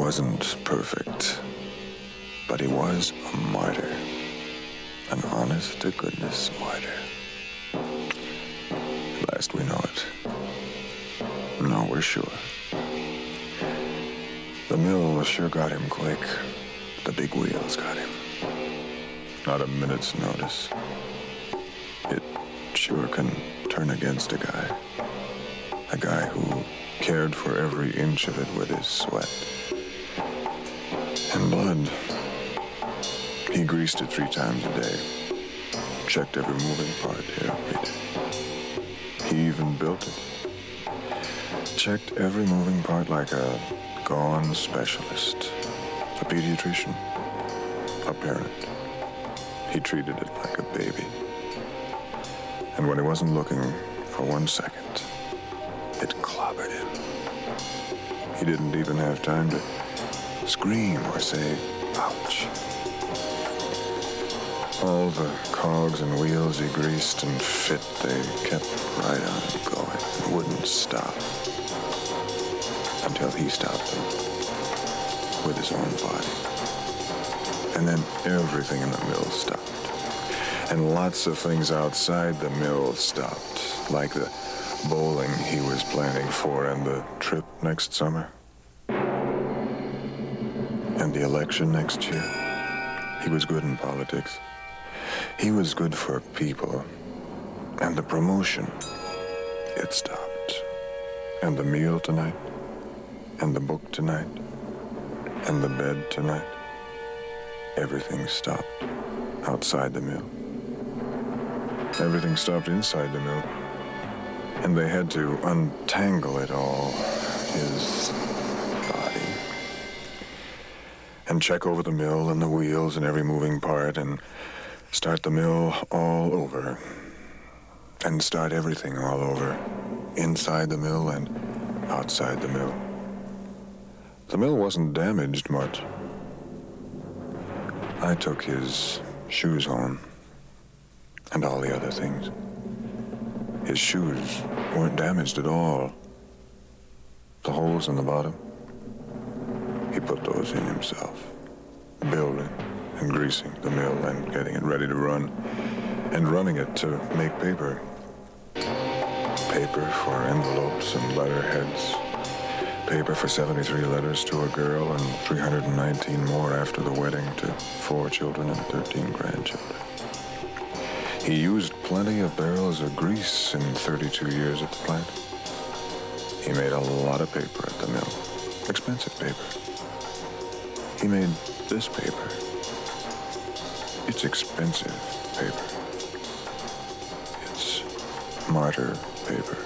wasn't perfect, but he was a martyr. An honest-to-goodness martyr. At last we know it. No, we're sure. The mill sure got him quick. The big wheels got him. Not a minute's notice. It sure can turn against a guy. A guy who cared for every inch of it with his sweat and blood. He greased it 3 times a day. Checked every moving part. Here, read it. He even built it. Checked every moving part like a gone specialist. A pediatrician. A parent. He treated it like a baby. And when he wasn't looking for 1 second, it clobbered him. He didn't even have time to scream or say, ouch. All the cogs and wheels he greased and fit, they kept right on going and wouldn't stop until he stopped them with his own body. And then everything in the mill stopped. And lots of things outside the mill stopped, like the bowling he was planning for and the trip next summer. And the election next year. He was good in politics. He was good for people. And the promotion, it stopped. And the meal tonight. And the book tonight. And the bed tonight. Everything stopped outside the mill. Everything stopped inside the mill. And they had to untangle it all, his body. And check over the mill and the wheels and every moving part and start the mill all over. And start everything all over, inside the mill and outside the mill. The mill wasn't damaged much. I took his shoes home and all the other things. His shoes weren't damaged at all. The holes in the bottom, he put those in himself. Building and greasing the mill and getting it ready to run. And running it to make paper. Paper for envelopes and letterheads. Paper for 73 letters to a girl and 319 more after the wedding to 4 children and 13 grandchildren. He used plenty of barrels of grease in 32 years at the plant. He made a lot of paper at the mill. Expensive paper. He made this paper. It's expensive paper. It's martyr paper.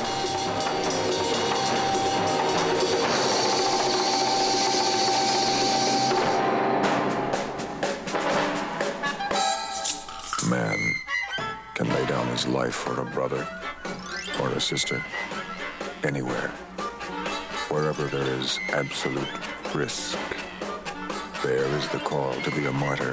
Man can lay down his life for a brother or a sister, anywhere, wherever there is absolute risk. There is the call to be a martyr.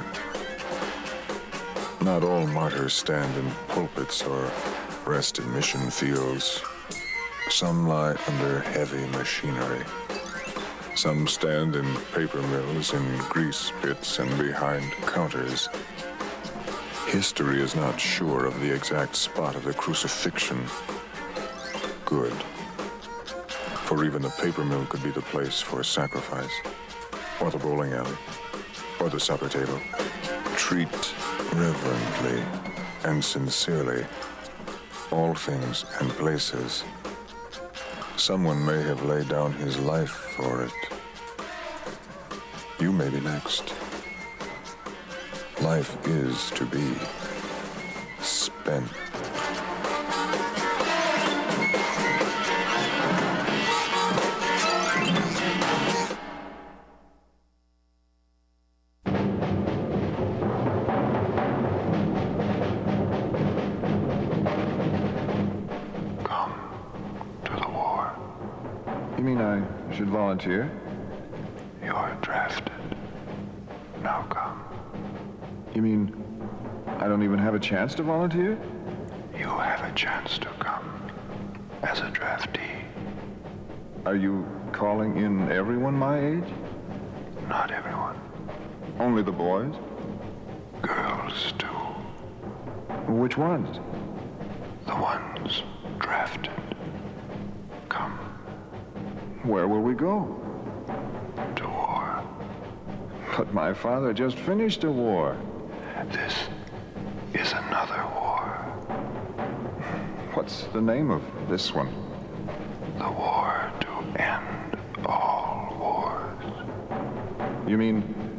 Not all martyrs stand in pulpits or rest in mission fields. Some lie under heavy machinery. Some stand in paper mills, in grease pits, and behind counters. History is not sure of the exact spot of the crucifixion. Good. For even the paper mill could be the place for sacrifice, or the bowling alley, or the supper table. Treat reverently and sincerely all things and places. Someone may have laid down his life for it. You may be next. Life is to be spent. Come to the war. You mean I should volunteer? You're drafted. Now come. You mean I don't even have a chance to volunteer? You have a chance to come as a draftee. Are you calling in everyone my age? Not everyone. Only the boys? Girls, too. Which ones? The ones drafted. Come. Where will we go? To war. But my father just finished a war. This is another war. What's the name of this one? The war to end all wars. You mean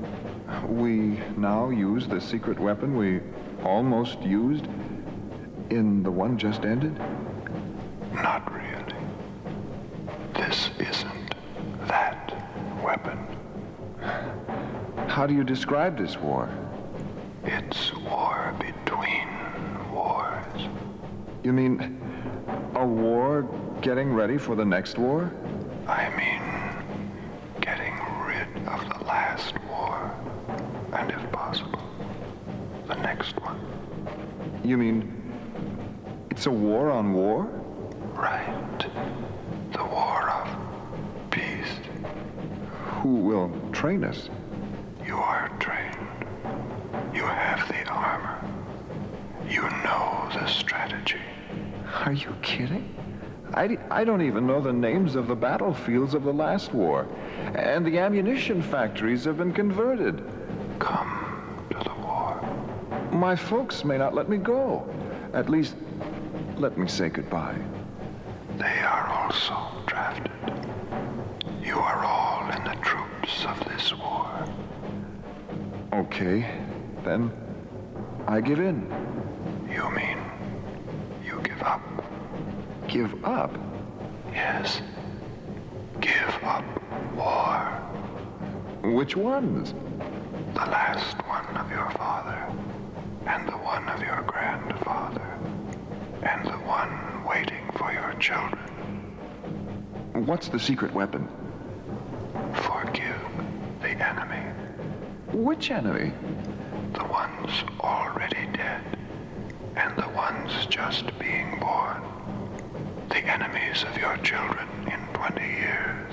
we now use the secret weapon we almost used in the one just ended? Not really. This isn't that weapon. How do you describe this war? It's war between wars. You mean a war getting ready for the next war? I mean, getting rid of the last war. And if possible, the next one. You mean it's a war on war? Right. The war of peace. Who will train us? You are trained. You have the armor. You know the strategy. Are you kidding? I don't even know the names of the battlefields of the last war. And the ammunition factories have been converted. Come to the war. My folks may not let me go. At least, let me say goodbye. They are also drafted. You are all in the troops of this war. Okay, then I give in. You mean you give up? Give up? Yes. Give up war. Which ones? The last one of your father, and the one of your grandfather, and the one waiting for your children. What's the secret weapon? Forgive the enemy. Which enemy? The ones already dead, and the ones just being born. The enemies of your children in 20 years.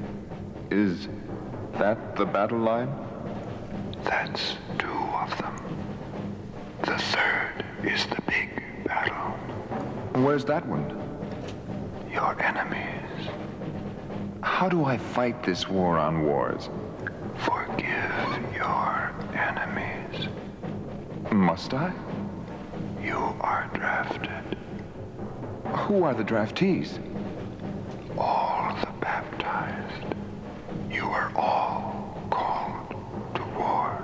Is that the battle line? That's 2 of them. The third is the big battle. Where's that one? Your enemies. How do I fight this war on wars? Forgive your enemies. Must I? You are drafted. Who are the draftees? All the baptized. You are all called to war.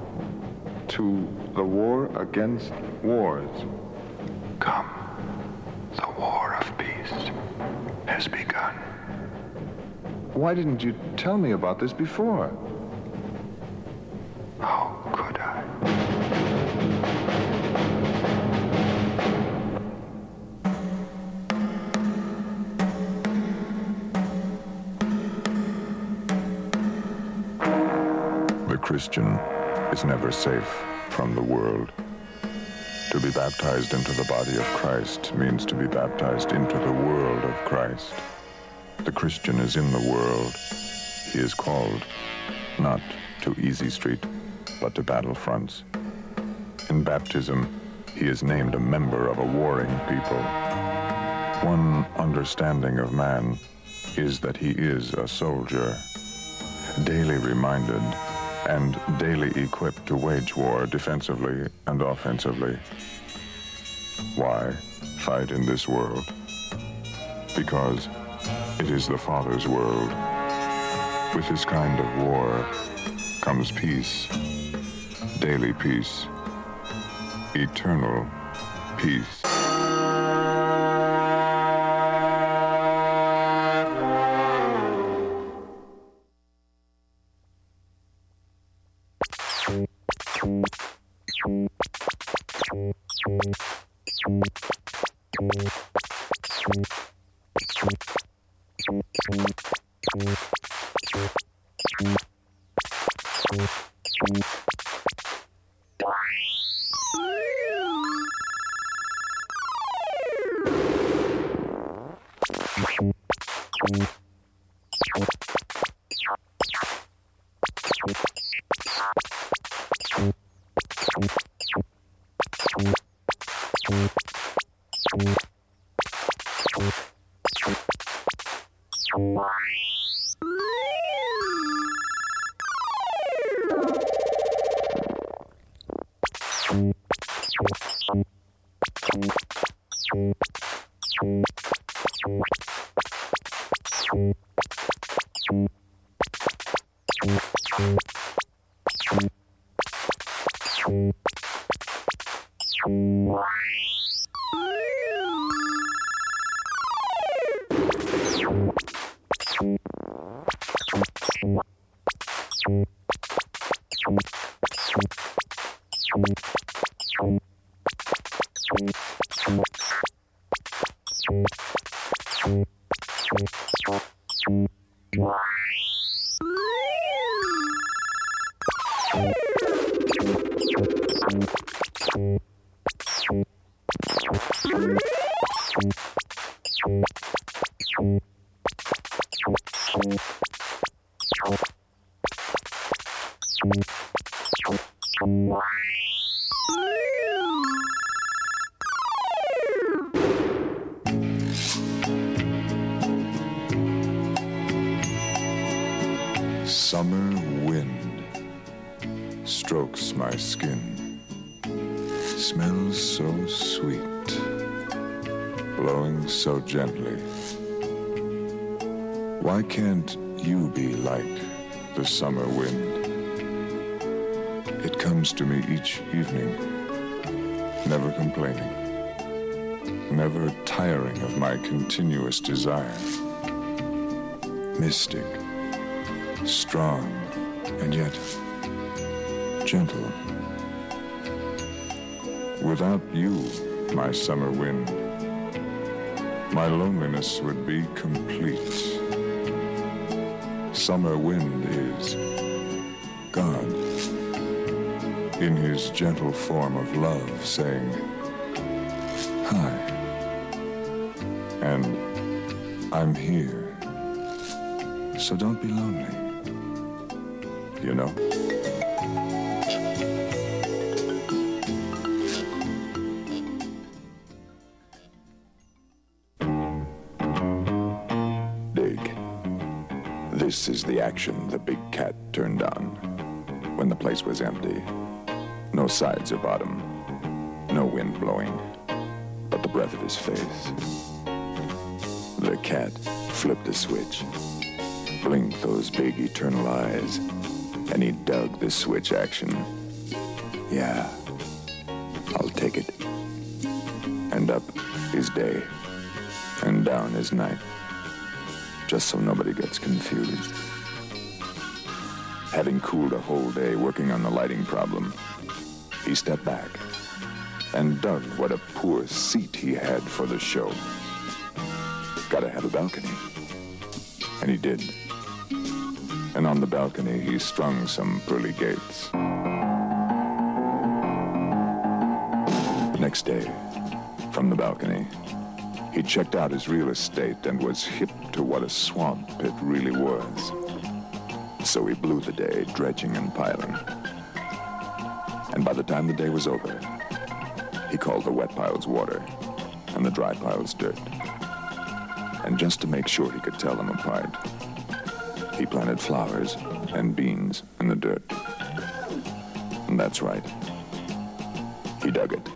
To the war against wars. Come. The war of peace has begun. Why didn't you tell me about this before? How could I? The Christian is never safe from the world. To be baptized into the body of Christ means to be baptized into the world of Christ. The Christian is in the world. He is called not to Easy Street, but to battlefronts. In baptism, he is named a member of a warring people. One understanding of man is that he is a soldier, daily reminded and daily equipped to wage war defensively and offensively. Why fight in this world? Because it is the Father's world. With this kind of war comes peace, daily peace, eternal peace. Summer wind strokes my skin, smells so sweet, blowing so gently. Why can't you be like the summer wind? It comes to me each evening, never complaining, never tiring of my continuous desire. Mystic, strong, and yet gentle. Without you, my summer wind, my loneliness would be complete. Summer wind is God, in his gentle form of love, saying, hi, and I'm here, so don't be lonely. You know? Dig. This is the action the big cat turned on when the place was empty. No sides or bottom, no wind blowing, but the breath of his face. The cat flipped a switch, blinked those big eternal eyes, and he dug the switch action. Yeah, I'll take it. And up is day, and down is night, just so nobody gets confused. Having cooled a whole day working on the lighting problem, he stepped back and dug what a poor seat he had for the show. Gotta have a balcony. And he did. And on the balcony, he strung some pearly gates. Next day, from the balcony, he checked out his real estate and was hip to what a swamp it really was. So he blew the day dredging and piling. And by the time the day was over, he called the wet piles water and the dry piles dirt. And just to make sure he could tell them apart, he planted flowers and beans in the dirt. And that's right. He dug it.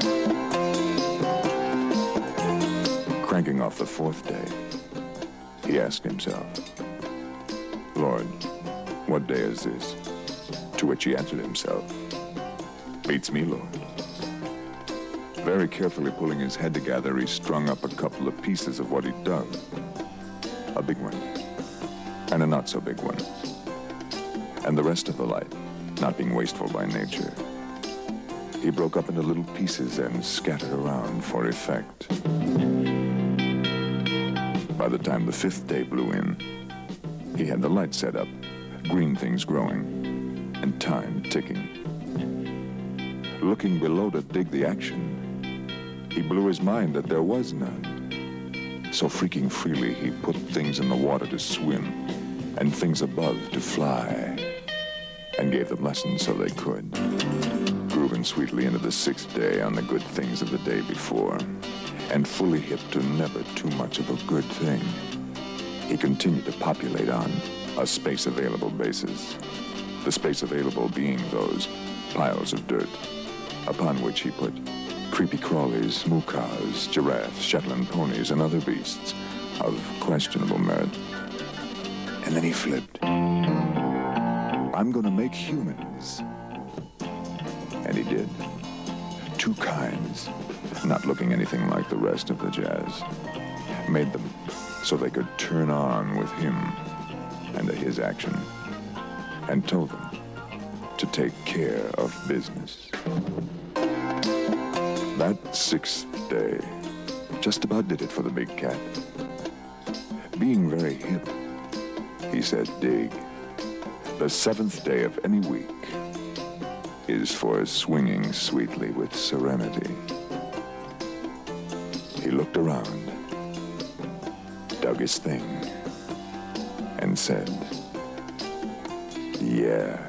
Cranking off the fourth day, he asked himself, Lord, what day is this? To which he answered himself, beats me, Lord. Very carefully pulling his head together, he strung up a couple of pieces of what he'd dug. A big one, and a not-so-big one. And the rest of the light, not being wasteful by nature, he broke up into little pieces and scattered around for effect. By the time the fifth day blew in, he had the light set up, green things growing, and time ticking. Looking below to dig the action, he blew his mind that there was none. So freaking freely, he put things in the water to swim and things above to fly, and gave them lessons so they could, grooving turned sweetly into the sixth day on the good things of the day before, and fully hip to never too much of a good thing, he continued to populate on a space-available basis. The space available being those piles of dirt, upon which he put creepy crawlies, mookahs, giraffes, Shetland ponies, and other beasts of questionable merit. And then he flipped. I'm gonna make humans. And he did. Two kinds, not looking anything like the rest of the jazz. Made them so they could turn on with him and his action, and told them to take care of business. That sixth day just about did it for the big cat. Being very hip, he said, dig. The seventh day of any week is for swinging sweetly with serenity. He looked around, dug his thing, and said, yeah.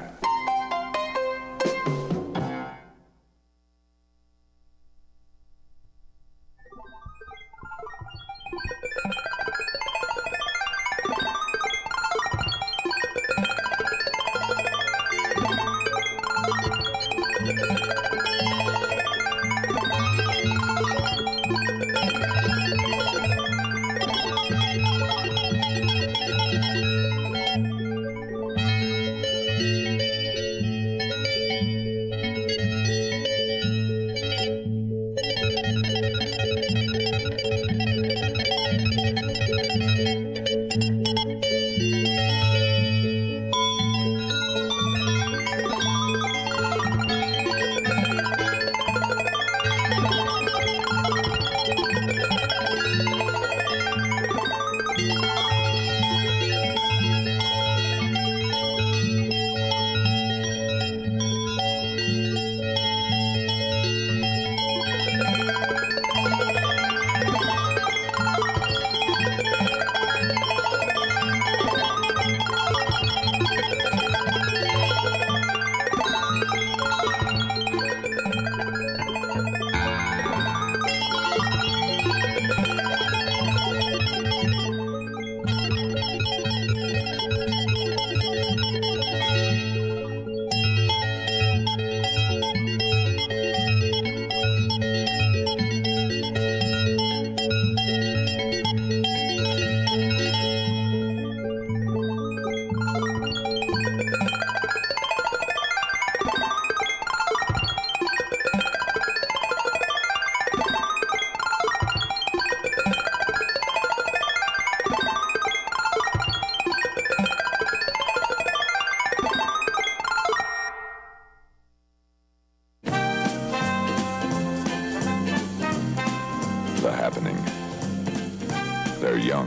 They're young.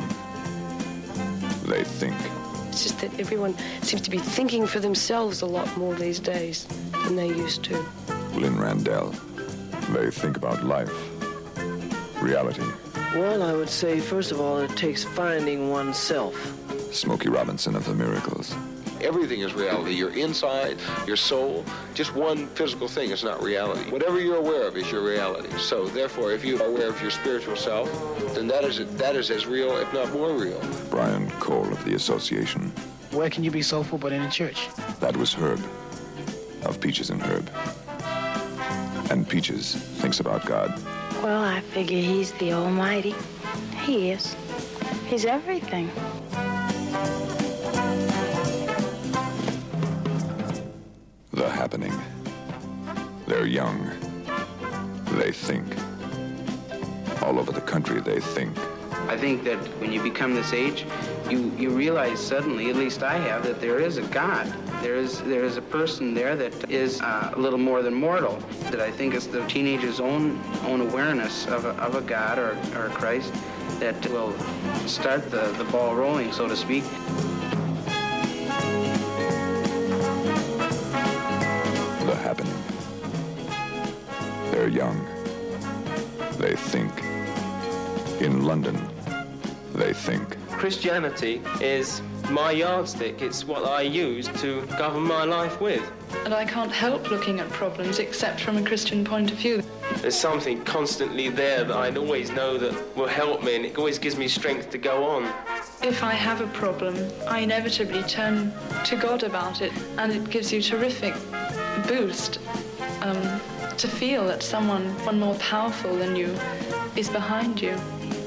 They think. It's just that everyone seems to be thinking for themselves a lot more these days than they used to. Lynn Randell. They think about life, reality. Well, I would say, first of all, it takes finding oneself. Smokey Robinson of the Miracles. Everything is reality. Your inside, your soul, just one physical thing is not reality. Whatever you're aware of is your reality. So, therefore, if you are aware of your spiritual self, then that is as real, if not more real. Brian Cole of the Association. Where can you be soulful but in a church? That was Herb, of Peaches and Herb. And Peaches thinks about God. Well, I figure he's the Almighty. He is. He's everything. The Happening. They're young. They think. All over the country, they think. I think that when you become this age, you realize suddenly, at least I have, that there is a God. There is a person there that is a little more than mortal. That I think is the teenager's own awareness of a God or a Christ that will start the ball rolling, so to speak. The Happening. They're young. They think. In London, they think. Christianity is my yardstick. It's what I use to govern my life with. And I can't help looking at problems except from a Christian point of view. There's something constantly there that I always know that will help me, and it always gives me strength to go on. If I have a problem, I inevitably turn to God about it, and it gives you a terrific boost to feel that someone more powerful than you is behind you.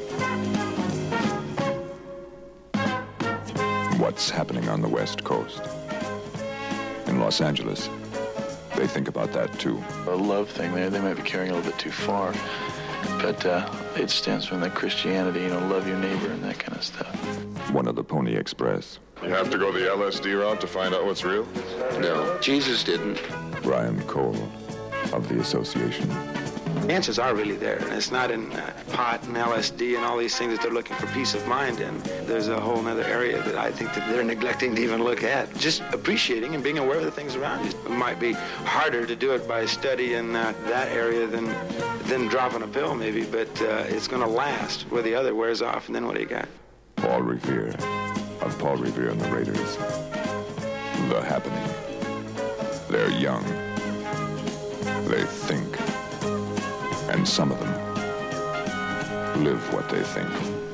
What's happening on the West Coast? In Los Angeles, they think about that too. A love thing there, they might be carrying a little bit too far, but it stems from the Christianity, love your neighbor and that kind of stuff. One of the Pony Express. You have to go the LSD route to find out what's real? No, Jesus didn't. Brian Cole of the Association. The answers are really there, and it's not in pot and LSD and all these things that they're looking for peace of mind in. There's a whole other area that I think that they're neglecting to even look at. Just appreciating and being aware of the things around you. It might be harder to do it by study in that area than dropping a pill maybe, but it's going to last where the other wears off, and then what do you got? Paul Revere of Paul Revere and the Raiders. The Happening. They're young. They think. And some of them live what they think.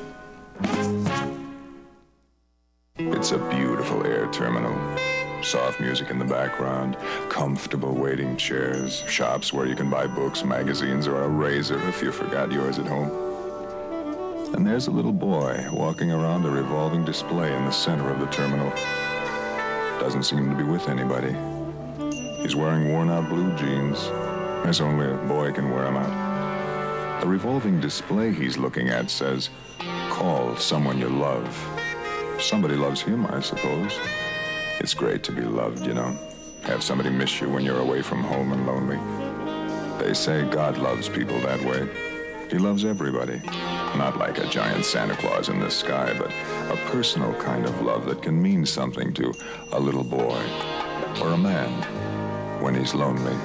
It's a beautiful air terminal. Soft music in the background, comfortable waiting chairs, shops where you can buy books, magazines, or a razor if you forgot yours at home. And there's a little boy walking around a revolving display in the center of the terminal. Doesn't seem to be with anybody. He's wearing worn-out blue jeans, as only a boy can wear them out. The revolving display he's looking at says, "Call someone you love." Somebody loves him, I suppose. It's great to be loved, Have somebody miss you when you're away from home and lonely. They say God loves people that way. He loves everybody. Not like a giant Santa Claus in the sky, but a personal kind of love that can mean something to a little boy or a man when he's lonely.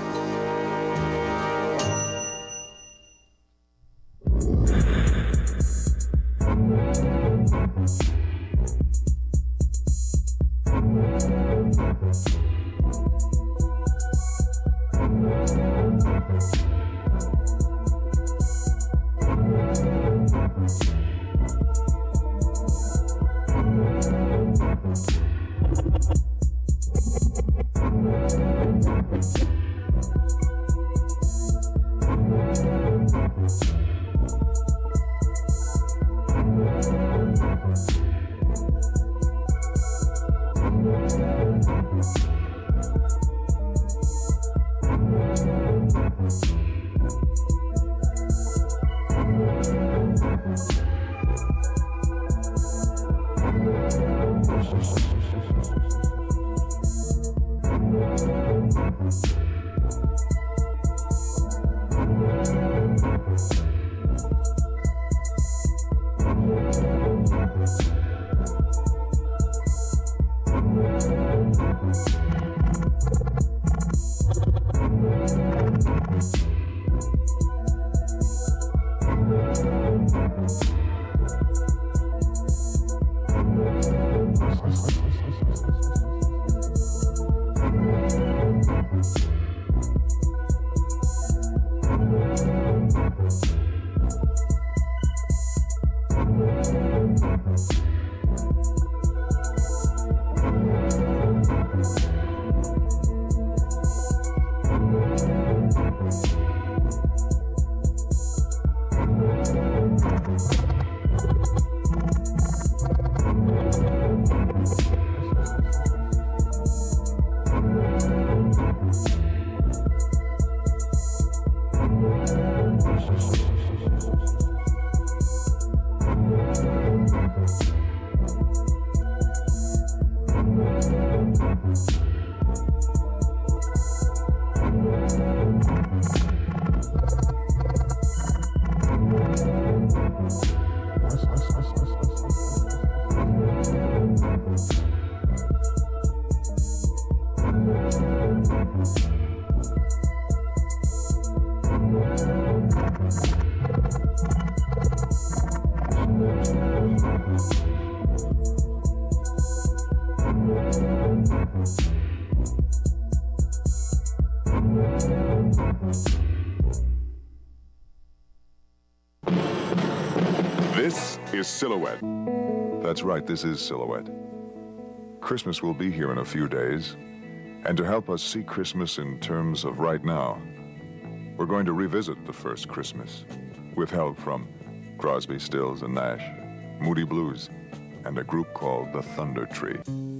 This is Silhouette. That's right, this is Silhouette. Christmas will be here in a few days, and to help us see Christmas in terms of right now, we're going to revisit the first Christmas with help from Crosby, Stills and Nash, Moody Blues, and a group called the Thunder Tree.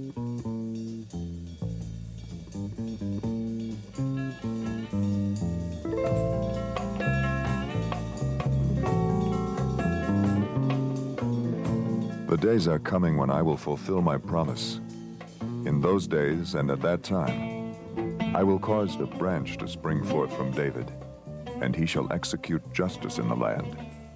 The days are coming when I will fulfill my promise. In those days and at that time, I will cause a branch to spring forth from David, and he shall execute justice in the land.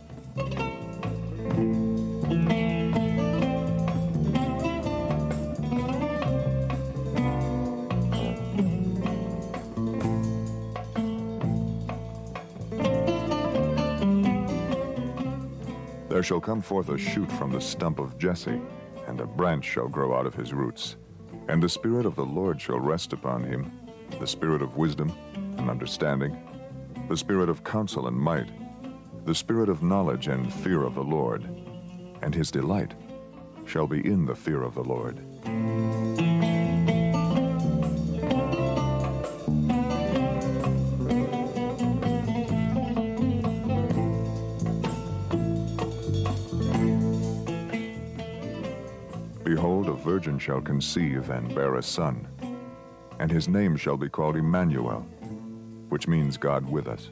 There shall come forth a shoot from the stump of Jesse, and a branch shall grow out of his roots. And the Spirit of the Lord shall rest upon him, the Spirit of wisdom and understanding, the Spirit of counsel and might, the Spirit of knowledge and fear of the Lord. And his delight shall be in the fear of the Lord. Behold, a virgin shall conceive and bear a son, and his name shall be called Emmanuel, which means God with us.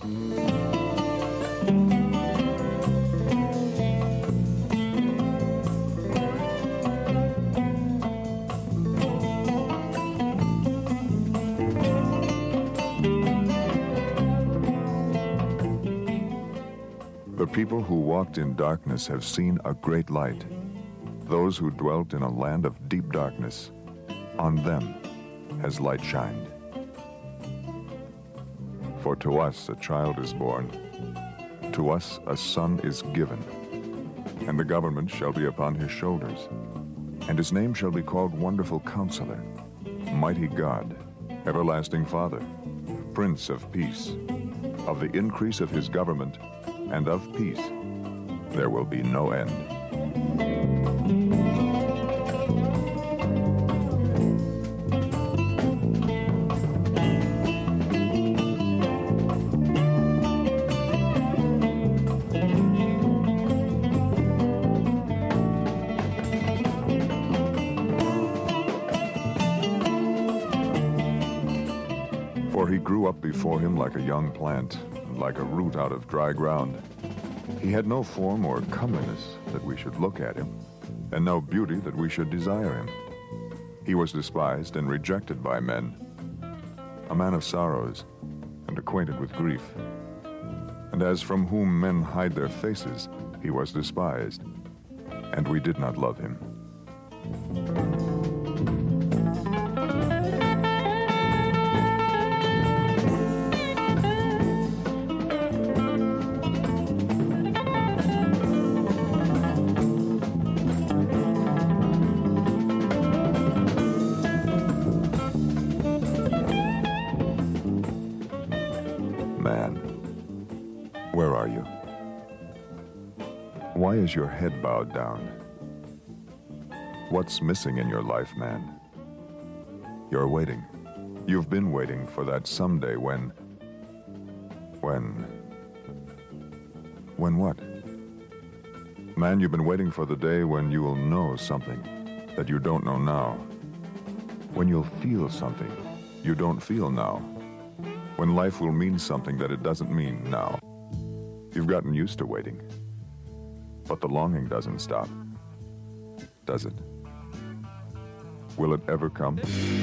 The people who walked in darkness have seen a great light. Those who dwelt in a land of deep darkness, on them has light shined. For to us a child is born, to us a son is given, and the government shall be upon his shoulders, and his name shall be called Wonderful Counselor, Mighty God, Everlasting Father, Prince of Peace. Of the increase of his government and of peace there will be no end. For he grew up before him like a young plant, and like a root out of dry ground. He had no form or comeliness that we should look at him, and no beauty that we should desire him. He was despised and rejected by men, a man of sorrows and acquainted with grief. And as from whom men hide their faces, he was despised, and we did not love him. Man, where are you? Why is your head bowed down? What's missing in your life, man? You're waiting. You've been waiting for that someday when what? Man, you've been waiting for the day when you will know something that you don't know now. When you'll feel something you don't feel now. When life will mean something that it doesn't mean now. You've gotten used to waiting. But the longing doesn't stop, does it? Will it ever come?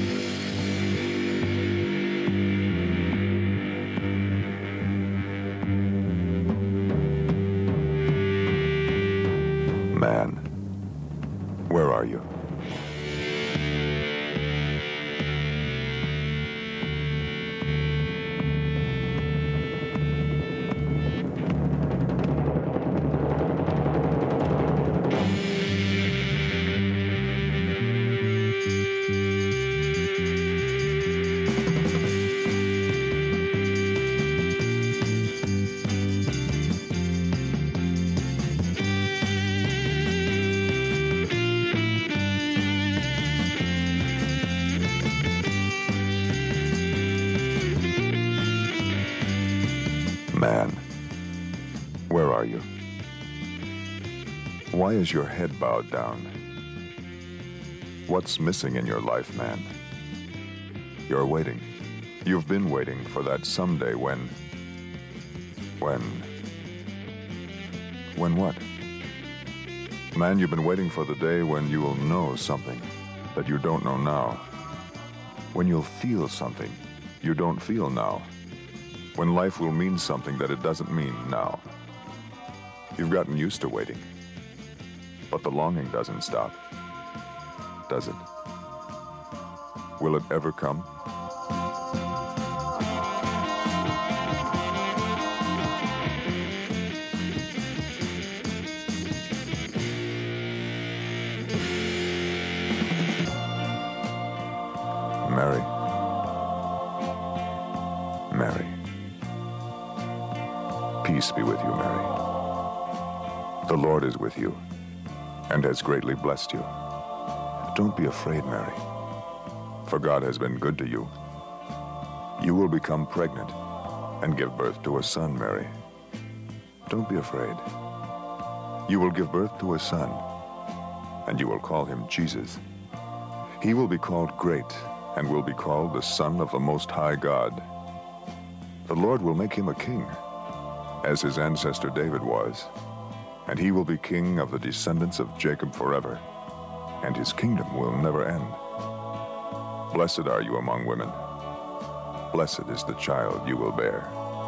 Man, where are you? Man, where are you? Why is your head bowed down? What's missing in your life, man? You're waiting. You've been waiting for that someday when what? Man, you've been waiting for the day when you will know something that you don't know now. When you'll feel something you don't feel now. When life will mean something that it doesn't mean now. You've gotten used to waiting. But the longing doesn't stop, does it? Will it ever come? Mary. Mary. Peace be with you, Mary. The Lord is with you and has greatly blessed you. Don't be afraid, Mary, for God has been good to you. You will become pregnant and give birth to a son, Mary. Don't be afraid. You will give birth to a son, and you will call him Jesus. He will be called Great and will be called the Son of the Most High God. The Lord will make him a king, as his ancestor David was, and he will be king of the descendants of Jacob forever, and his kingdom will never end. Blessed are you among women. Blessed is the child you will bear.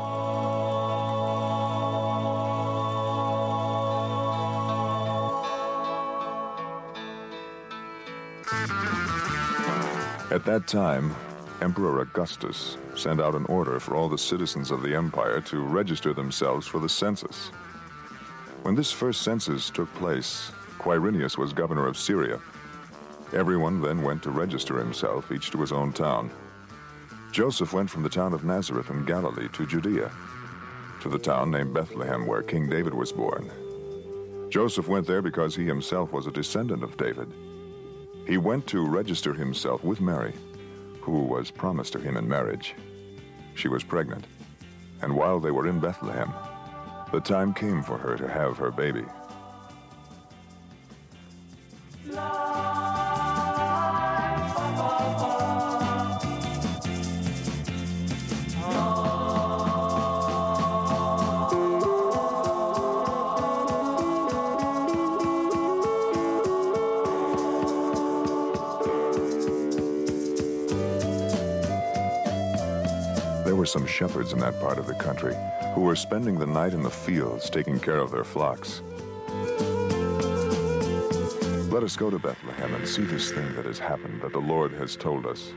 At that time, Emperor Augustus sent out an order for all the citizens of the empire to register themselves for the census. When this first census took place, Quirinius was governor of Syria. Everyone then went to register himself, each to his own town. Joseph went from the town of Nazareth in Galilee to Judea, to the town named Bethlehem, where King David was born. Joseph went there because he himself was a descendant of David. He went to register himself with Mary, who was promised to him in marriage. She was pregnant, and while they were in Bethlehem, the time came for her to have her baby. There were some shepherds in that part of the country who were spending the night in the fields taking care of their flocks. Let us go to Bethlehem and see this thing that has happened that the Lord has told us.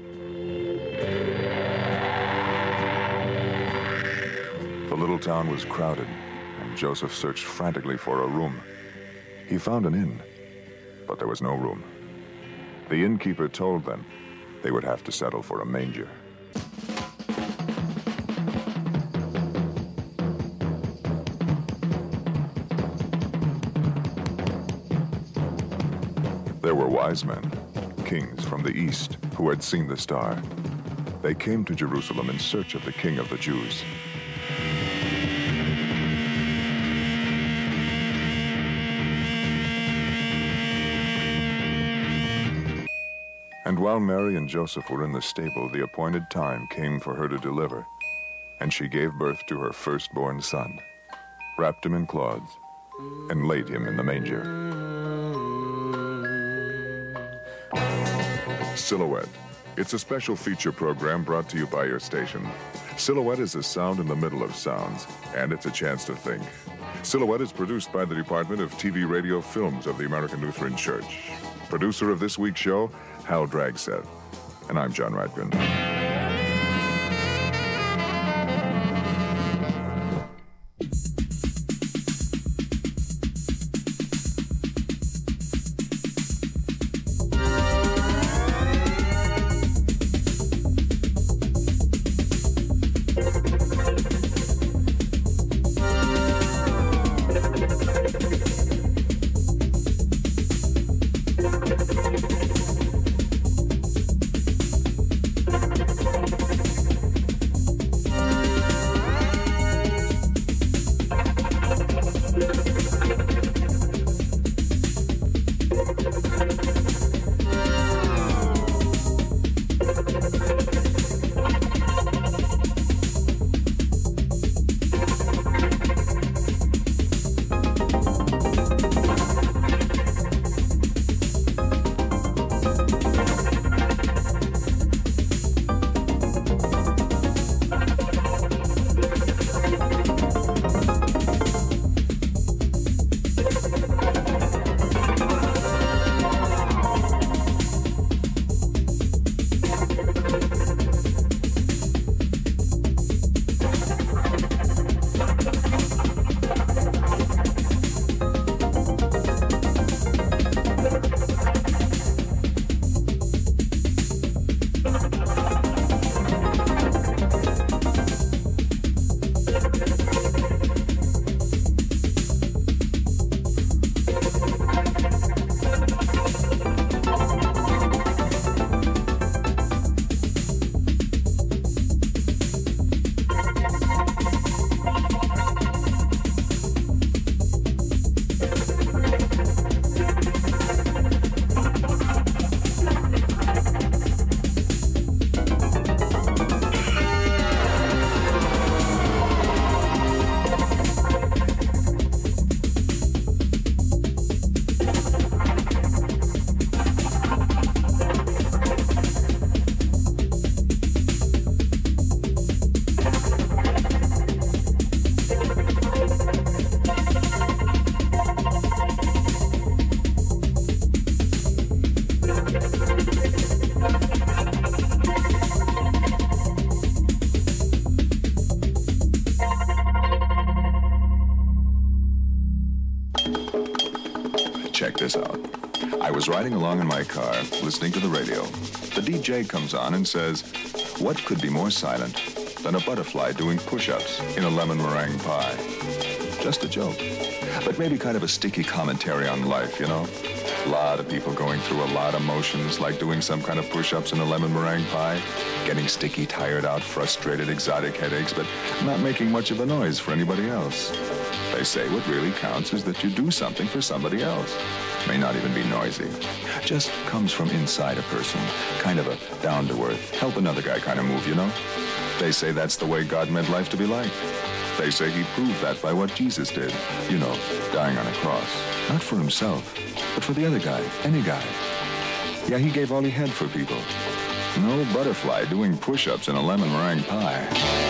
The little town was crowded, and Joseph searched frantically for a room. He found an inn, but there was no room. The innkeeper told them they would have to settle for a manger. There were wise men, kings from the east, who had seen the star. They came to Jerusalem in search of the King of the Jews. And while Mary and Joseph were in the stable, the appointed time came for her to deliver, and she gave birth to her firstborn son, wrapped him in cloths, and laid him in the manger. Silhouette. It's a special feature program brought to you by your station. Silhouette is a sound in the middle of sounds, and it's a chance to think. Silhouette is produced by the Department of TV, Radio, Films of the American Lutheran Church. Producer of this week's show, Hal Dragseth. And I'm John Reitgren. Check this out. I was riding along in my car, listening to the radio. The DJ comes on and says, what could be more silent than a butterfly doing push-ups in a lemon meringue pie? Just a joke, but maybe kind of a sticky commentary on life, you know? A lot of people going through a lot of motions, like doing some kind of push-ups in a lemon meringue pie, getting sticky, tired out, frustrated, exotic headaches, but not making much of a noise for anybody else. They say what really counts is that you do something for somebody else. May not even be noisy. Just comes from inside a person. Kind of a down-to-earth, help another guy kind of move, you know? They say that's the way God meant life to be like. They say he proved that by what Jesus did. You know, dying on a cross. Not for himself, but for the other guy, any guy. Yeah, he gave all he had for people. No butterfly doing push-ups in a lemon meringue pie.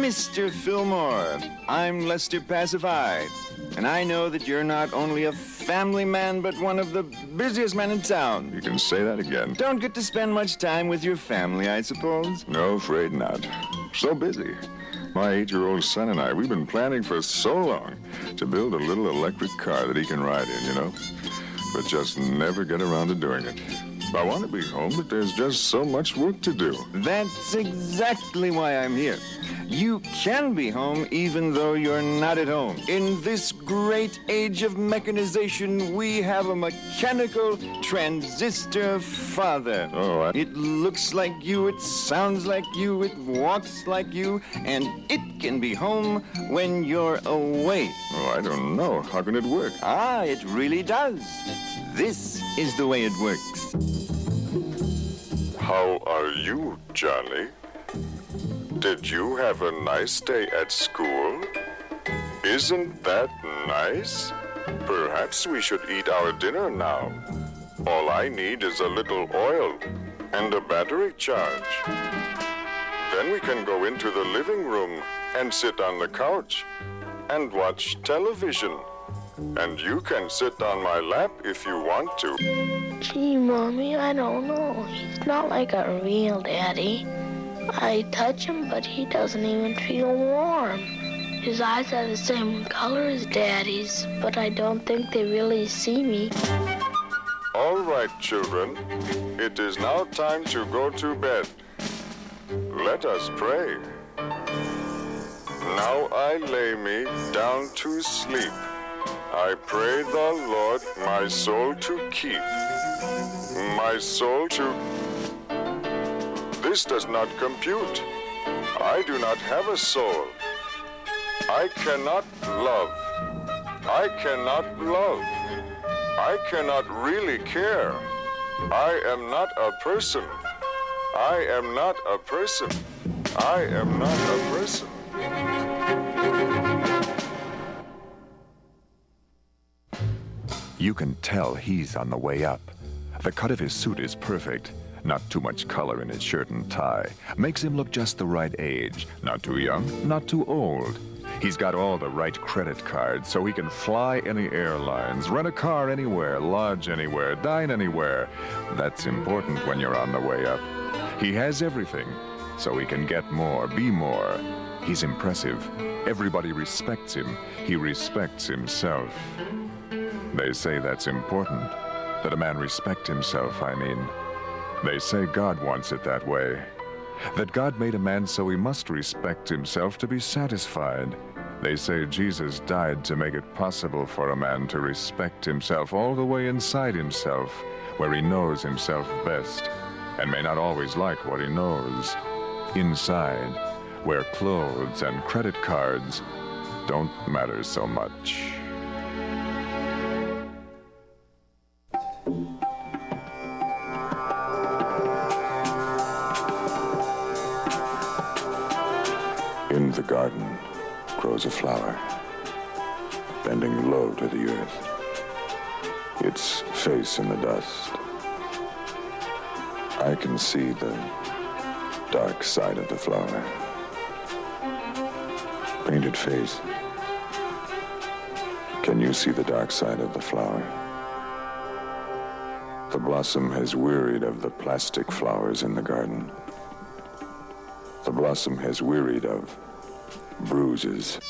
Mr. Fillmore, I'm Lester Pacified, and I know that you're not only a family man, but one of the busiest men in town. You can say that again. Don't get to spend much time with your family, I suppose? No, afraid not. So busy. My 8-year-old son and I, we've been planning for so long to build a little electric car that he can ride in, you know, but just never get around to doing it. I want to be home, but there's just so much work to do. That's exactly why I'm here. You can be home even though you're not at home. In this great age of mechanization, we have a mechanical transistor father. Oh, It looks like you, it sounds like you, it walks like you, and it can be home when you're away. Oh, I don't know. How can it work? Ah, it really does. This is the way it works. How are you, Johnny? Did you have a nice day at school? Isn't that nice? Perhaps we should eat our dinner now. All I need is a little oil and a battery charge. Then we can go into the living room and sit on the couch and watch television. And you can sit on my lap if you want to. Gee, Mommy, I don't know. He's not like a real daddy. I touch him, but he doesn't even feel warm. His eyes are the same color as Daddy's, but I don't think they really see me. All right, children. It is now time to go to bed. Let us pray. Now I lay me down to sleep. I pray the Lord my soul to keep. My soul to... This does not compute. I do not have a soul. I cannot love. I cannot love. I cannot really care. I am not a person. I am not a person. I am not a person. You can tell he's on the way up. The cut of his suit is perfect. Not too much color in his shirt and tie. Makes him look just the right age. Not too young, not too old. He's got all the right credit cards so he can fly any airlines, rent a car anywhere, lodge anywhere, dine anywhere. That's important when you're on the way up. He has everything, so he can get more, be more. He's impressive. Everybody respects him. He respects himself. They say that's important, that a man respect himself, I mean. They say God wants it that way. That God made a man so he must respect himself to be satisfied. They say Jesus died to make it possible for a man to respect himself all the way inside himself, where he knows himself best, and may not always like what he knows. Inside, where clothes and credit cards don't matter so much. In the garden grows a flower, bending low to the earth, its face in the dust. I can see the dark side of the flower. Painted face. Can you see the dark side of the flower? The blossom has wearied of the plastic flowers in the garden. The blossom has wearied of bruises.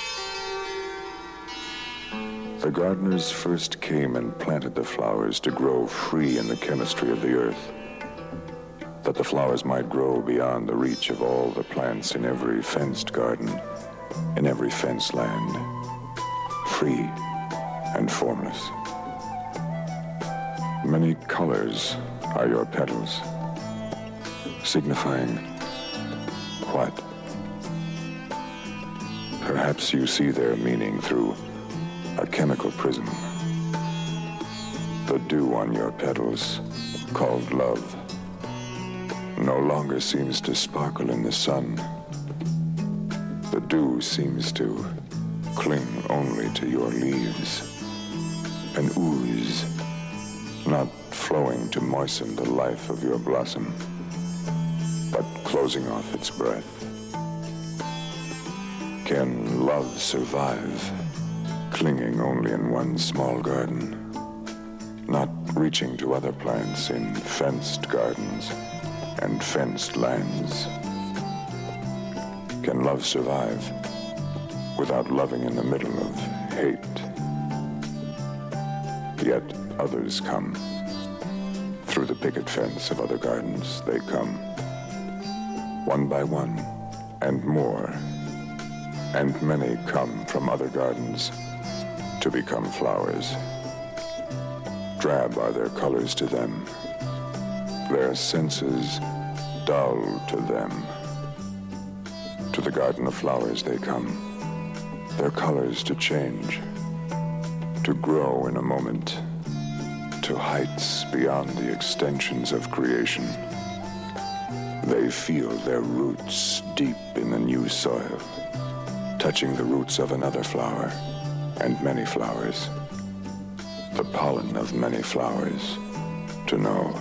The gardeners first came and planted the flowers to grow free in the chemistry of the earth, that the flowers might grow beyond the reach of all the plants in every fenced garden, in every fenced land, free and formless. Many colors are your petals, signifying what? Perhaps you see their meaning through a chemical prism. The dew on your petals, called love, no longer seems to sparkle in the sun. The dew seems to cling only to your leaves, an ooze, not flowing to moisten the life of your blossom, but closing off its breath. Can love survive, clinging only in one small garden, not reaching to other plants in fenced gardens and fenced lands? Can love survive without loving in the middle of hate? Yet others come. Through the picket fence of other gardens they come, one by one, and more, and many come from other gardens to become flowers. Drab are their colors to them, their senses dull to them. To the garden of flowers they come, their colors to change, to grow in a moment, to heights beyond the extensions of creation. They feel their roots deep in the new soil, touching the roots of another flower and many flowers, the pollen of many flowers, to know.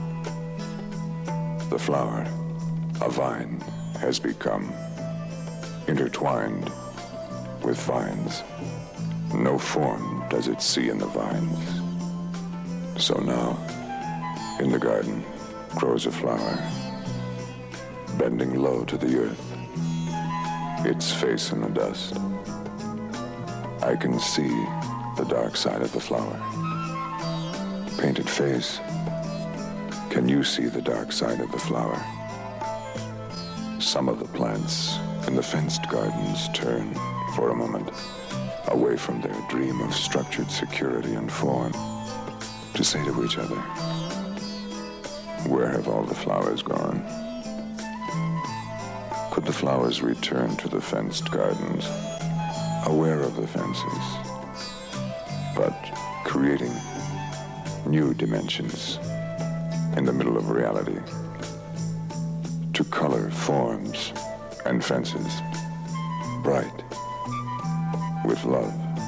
The flower, a vine, has become intertwined with vines. No form does it see in the vines. So now, in the garden, grows a flower, bending low to the earth, its face in the dust. I can see the dark side of the flower. Painted face, can you see the dark side of the flower? Some of the plants in the fenced gardens turn, for a moment, away from their dream of structured security and form, to say to each other, where have all the flowers gone? Could the flowers return to the fenced gardens, aware of the fences, but creating new dimensions in the middle of reality, to color forms and fences bright with love?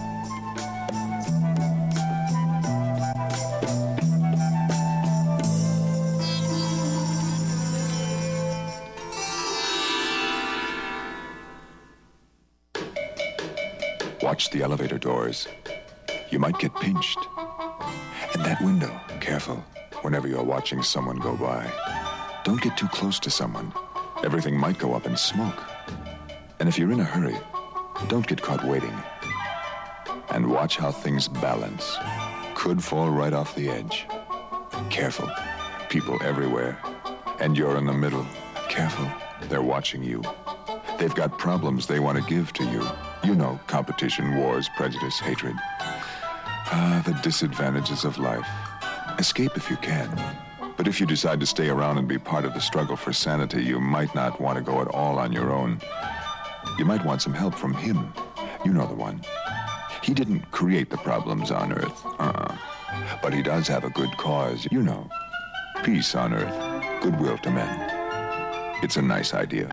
Watch the elevator doors. You might get pinched. And that window, careful whenever you're watching someone go by. Don't get too close to someone. Everything might go up in smoke. And if you're in a hurry, don't get caught waiting. And watch how things balance. Could fall right off the edge. Careful. People everywhere. And you're in the middle. Careful. They're watching you. They've got problems they want to give to you. You know, competition, wars, prejudice, hatred. The disadvantages of life. Escape if you can. But if you decide to stay around and be part of the struggle for sanity, you might not want to go at all on your own. You might want some help from him. You know the one. He didn't create the problems on Earth. But he does have a good cause. You know. Peace on Earth. Goodwill to men. It's a nice idea.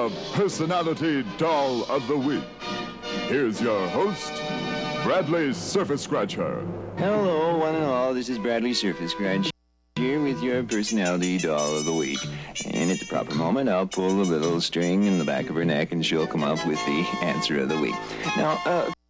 the Personality Doll of the Week. Here's your host, Bradley Surface Scratcher. Hello, one and all. This is Bradley Surface Scratcher here with your Personality Doll of the Week. And at the proper moment, I'll pull a little string in the back of her neck and she'll come up with the answer of the week. Now,